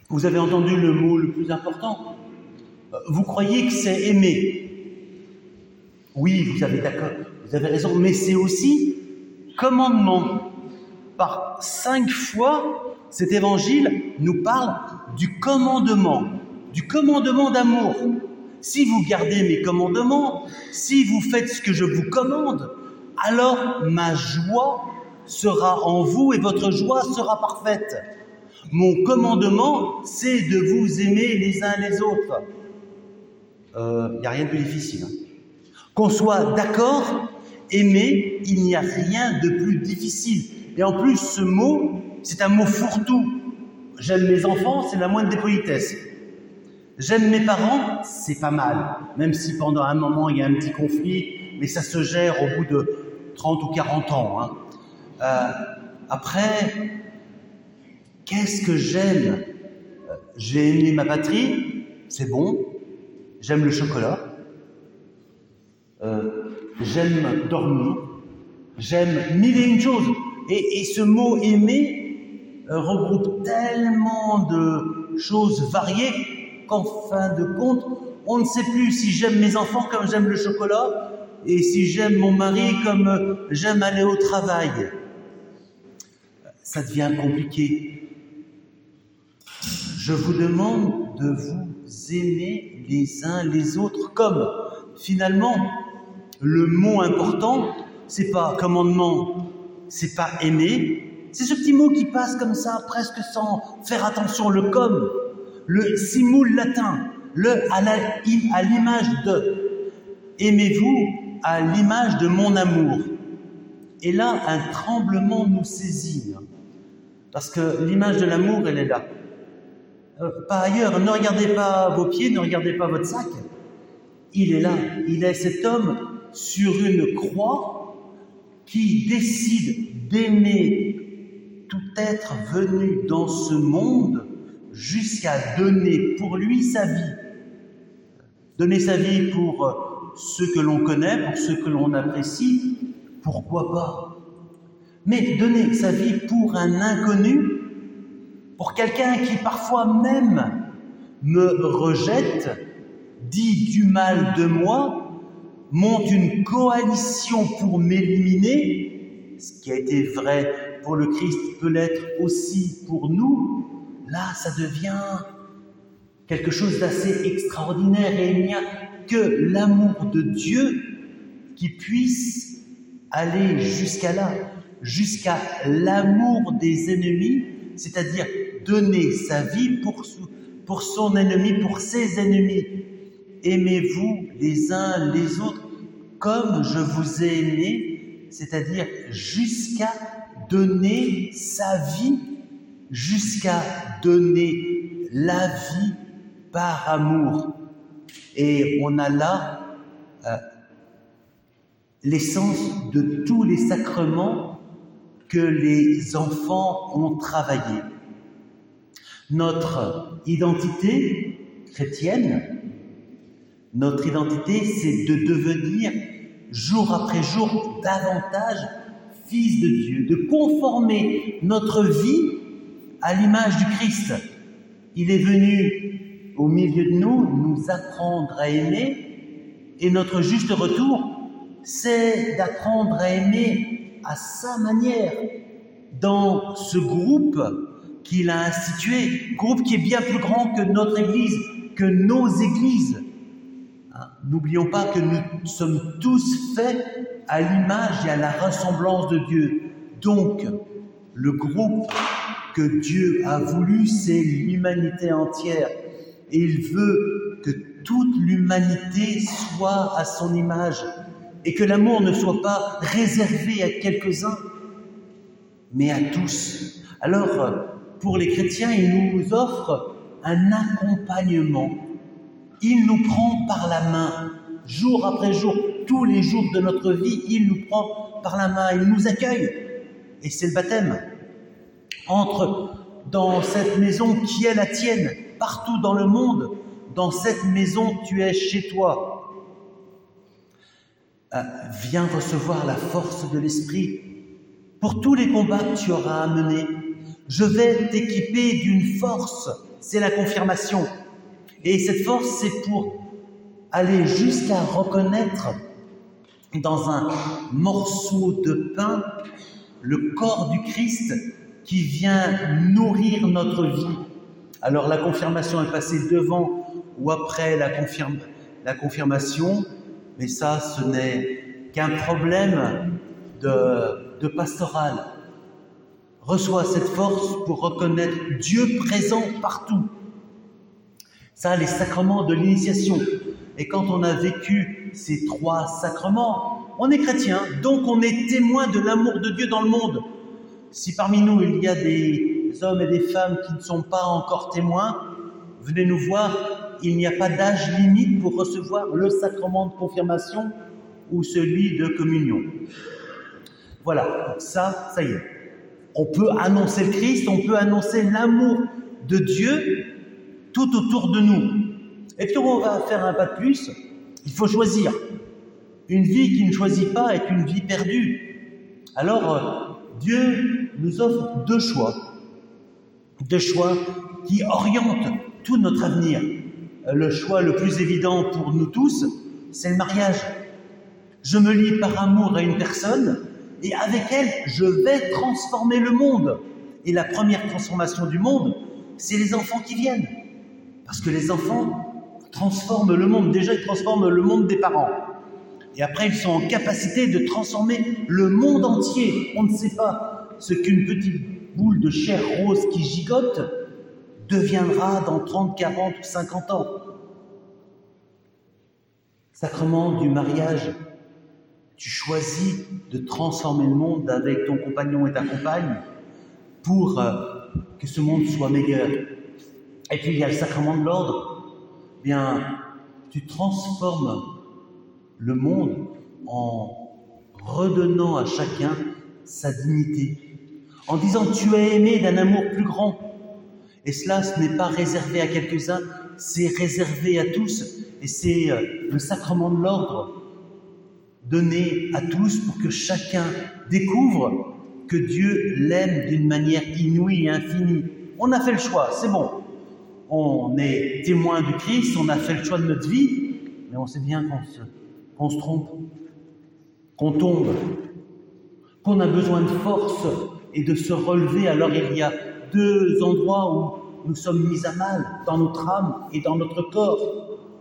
Vous avez entendu le mot le plus important. Vous croyez que c'est aimer. Oui, vous avez raison, mais c'est aussi commandement. Par 5 fois, cet évangile nous parle du commandement d'amour. Si vous gardez mes commandements, si vous faites ce que je vous commande, alors ma joie sera en vous et votre joie sera parfaite. Mon commandement, c'est de vous aimer les uns les autres. Il n'y a rien de plus difficile. Qu'on soit d'accord, aimer, il n'y a rien de plus difficile. Et en plus, ce mot, c'est un mot fourre-tout. J'aime mes enfants, c'est la moindre des politesses. J'aime mes parents, c'est pas mal. Même si pendant un moment, il y a un petit conflit, mais ça se gère au bout de 30 ou 40 ans. Après, qu'est-ce que j'aime ? J'ai aimé ma patrie, c'est bon. J'aime le chocolat. J'aime dormir. J'aime mille et une choses. Et ce mot « aimer » regroupe tellement de choses variées qu'en fin de compte, on ne sait plus si j'aime mes enfants comme j'aime le chocolat et si j'aime mon mari comme j'aime aller au travail. Ça devient compliqué. Je vous demande de vous aimer les uns les autres comme, finalement, le mot important, c'est pas commandement, c'est pas aimer, c'est ce petit mot qui passe comme ça, presque sans faire attention, le comme, le simul latin, le à l'image de. Aimez-vous à l'image de mon amour. Et là, un tremblement nous saisit, parce que l'image de l'amour, elle est là. Pas ailleurs, ne regardez pas vos pieds, ne regardez pas votre sac. Il est là, il est cet homme sur une croix qui décide d'aimer tout être venu dans ce monde jusqu'à donner pour lui sa vie. Donner sa vie pour ceux que l'on connaît, pour ceux que l'on apprécie, pourquoi pas. Mais donner sa vie pour un inconnu, pour quelqu'un qui parfois même me rejette, dit du mal de moi, monte une coalition pour m'éliminer, ce qui a été vrai pour le Christ peut l'être aussi pour nous, là ça devient quelque chose d'assez extraordinaire et il n'y a que l'amour de Dieu qui puisse aller jusqu'à là, jusqu'à l'amour des ennemis, c'est-à-dire donner sa vie pour son ennemi, pour ses ennemis. Aimez-vous les uns les autres comme je vous ai aimé, c'est-à-dire jusqu'à donner sa vie, jusqu'à donner la vie par amour. Et on a là l'essence de tous les sacrements que les enfants ont travaillés. Notre identité chrétienne, notre identité, c'est de devenir jour après jour davantage fils de Dieu, de conformer notre vie à l'image du Christ. Il est venu au milieu de nous apprendre à aimer, et notre juste retour, c'est d'apprendre à aimer à sa manière, dans ce groupe qu'il a institué, groupe qui est bien plus grand que notre Église, que nos églises. N'oublions pas que nous sommes tous faits à l'image et à la ressemblance de Dieu. Donc, le groupe que Dieu a voulu, c'est l'humanité entière. Et il veut que toute l'humanité soit à son image et que l'amour ne soit pas réservé à quelques-uns, mais à tous. Alors, pour les chrétiens, il nous offre un accompagnement. Il nous prend par la main, jour après jour, tous les jours de notre vie, il nous prend par la main, il nous accueille. Et c'est le baptême. Entre dans cette maison qui est la tienne, partout dans le monde, dans cette maison tu es chez toi. Viens recevoir la force de l'Esprit pour tous les combats que tu auras à mener, Je vais t'équiper d'une force, c'est la confirmation. Et cette force, c'est pour aller jusqu'à reconnaître dans un morceau de pain le corps du Christ qui vient nourrir notre vie. Alors la confirmation est passée devant ou après la confirmation, mais ça, ce n'est qu'un problème de pastoral. Reçois cette force pour reconnaître Dieu présent partout. Ça, les sacrements de l'initiation. Et quand on a vécu ces 3 sacrements, on est chrétien, donc on est témoin de l'amour de Dieu dans le monde. Si parmi nous, il y a des hommes et des femmes qui ne sont pas encore témoins, venez nous voir, il n'y a pas d'âge limite pour recevoir le sacrement de confirmation ou celui de communion. Voilà, donc ça y est. On peut annoncer le Christ, on peut annoncer l'amour de Dieu tout autour de nous. Et puis on va faire un pas de plus, il faut choisir. Une vie qui ne choisit pas est une vie perdue. Alors, Dieu nous offre 2 choix. 2 choix qui orientent tout notre avenir. Le choix le plus évident pour nous tous, c'est le mariage. Je me lie par amour à une personne et avec elle, je vais transformer le monde. Et la première transformation du monde, c'est les enfants qui viennent. Parce que les enfants transforment le monde. Déjà, ils transforment le monde des parents. Et après, ils sont en capacité de transformer le monde entier. On ne sait pas ce qu'une petite boule de chair rose qui gigote deviendra dans 30, 40 ou 50 ans. Sacrement du mariage. Tu choisis de transformer le monde avec ton compagnon et ta compagne pour que ce monde soit meilleur. Et puis il y a le sacrement de l'ordre. Bien, tu transformes le monde en redonnant à chacun sa dignité, en disant « tu es aimé d'un amour plus grand ». Et cela, ce n'est pas réservé à quelques-uns, c'est réservé à tous. Et c'est le sacrement de l'ordre donné à tous pour que chacun découvre que Dieu l'aime d'une manière inouïe et infinie. On a fait le choix, c'est bon. On est témoin du Christ, on a fait le choix de notre vie, mais on sait bien qu'on se trompe, qu'on tombe, qu'on a besoin de force et de se relever. Alors il y a 2 endroits où nous sommes mis à mal, dans notre âme et dans notre corps.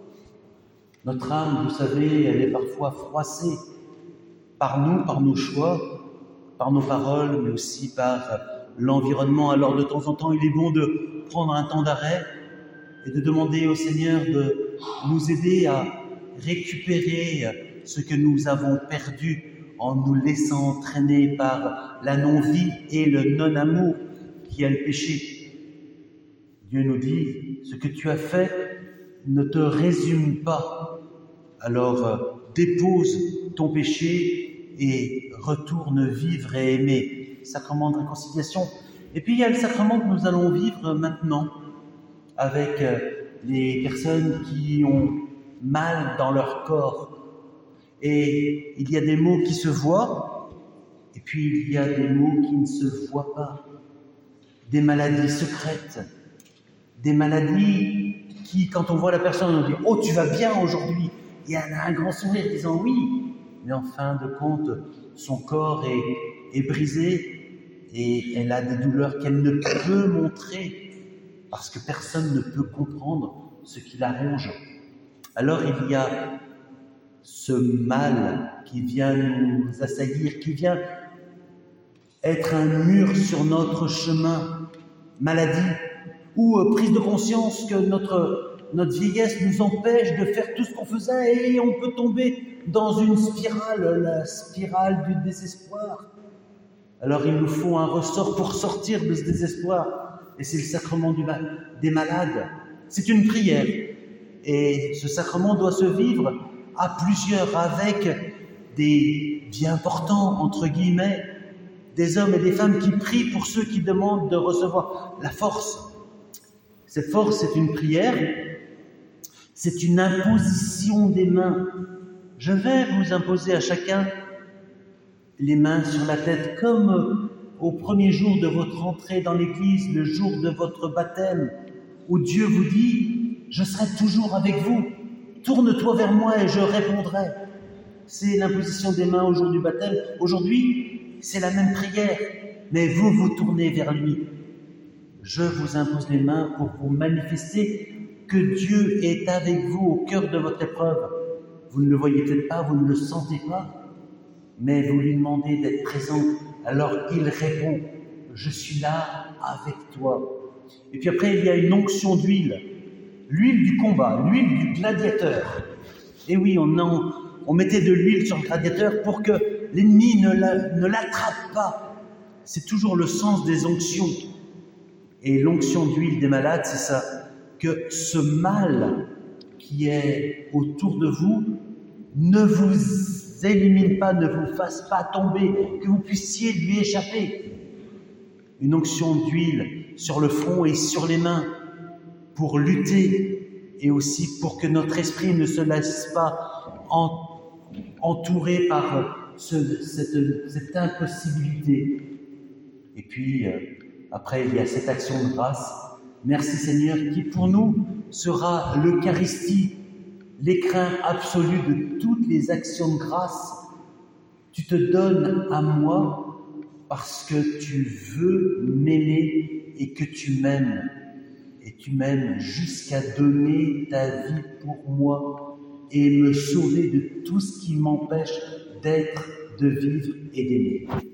Notre âme, vous savez, elle est parfois froissée par nous, par nos choix, par nos paroles, mais aussi par l'environnement. Alors de temps en temps, il est bon de prendre un temps d'arrêt et de demander au Seigneur de nous aider à récupérer ce que nous avons perdu en nous laissant entraîner par la non-vie et le non-amour qui est le péché. Dieu nous dit, ce que tu as fait ne te résume pas. Alors dépose ton péché et retourne vivre et aimer. Sacrement de réconciliation. Et puis il y a le sacrement que nous allons vivre maintenant avec les personnes qui ont mal dans leur corps. Et il y a des mots qui se voient, et puis il y a des mots qui ne se voient pas. Des maladies secrètes, des maladies qui, quand on voit la personne, on dit « Oh, tu vas bien aujourd'hui !» Et elle a un grand sourire disant « Oui !» Mais en fin de compte, son corps est brisé et elle a des douleurs qu'elle ne peut montrer parce que personne ne peut comprendre ce qui la ronge. Alors il y a ce mal qui vient nous assaillir, qui vient être un mur sur notre chemin, maladie, ou prise de conscience que notre vieillesse nous empêche de faire tout ce qu'on faisait et on peut tomber dans une spirale, la spirale du désespoir. Alors il nous faut un ressort pour sortir de ce désespoir, et c'est le sacrement des malades. C'est une prière, et ce sacrement doit se vivre à plusieurs, avec des bien portants, entre guillemets, des hommes et des femmes qui prient pour ceux qui demandent de recevoir la force. Cette force, c'est une prière, c'est une imposition des mains. Je vais vous imposer à chacun les mains sur la tête, comme au premier jour de votre entrée dans l'Église, le jour de votre baptême, où Dieu vous dit « Je serai toujours avec vous, tourne-toi vers moi et je répondrai ». C'est l'imposition des mains au jour du baptême. Aujourd'hui, c'est la même prière, mais vous vous tournez vers lui. Je vous impose les mains pour vous manifester que Dieu est avec vous au cœur de votre épreuve. Vous ne le voyez peut-être pas, vous ne le sentez pas, mais vous lui demandez d'être présent. Alors il répond, je suis là avec toi. Et puis après, il y a une onction d'huile, l'huile du combat, l'huile du gladiateur. Et oui, on mettait de l'huile sur le gladiateur pour que l'ennemi ne l'attrape pas. C'est toujours le sens des onctions. Et l'onction d'huile des malades, c'est ça, que ce mal qui est autour de vous ne vous élimine pas, ne vous fasse pas tomber, que vous puissiez lui échapper. Une onction d'huile sur le front et sur les mains pour lutter et aussi pour que notre esprit ne se laisse pas entourer par cette impossibilité. Et puis, après, il y a cette action de grâce. Merci Seigneur, qui pour nous sera l'Eucharistie, l'écrin absolu de toutes les actions de grâce. Tu te donnes à moi parce que tu veux m'aimer et que tu m'aimes. Et tu m'aimes jusqu'à donner ta vie pour moi et me sauver de tout ce qui m'empêche d'être, de vivre et d'aimer.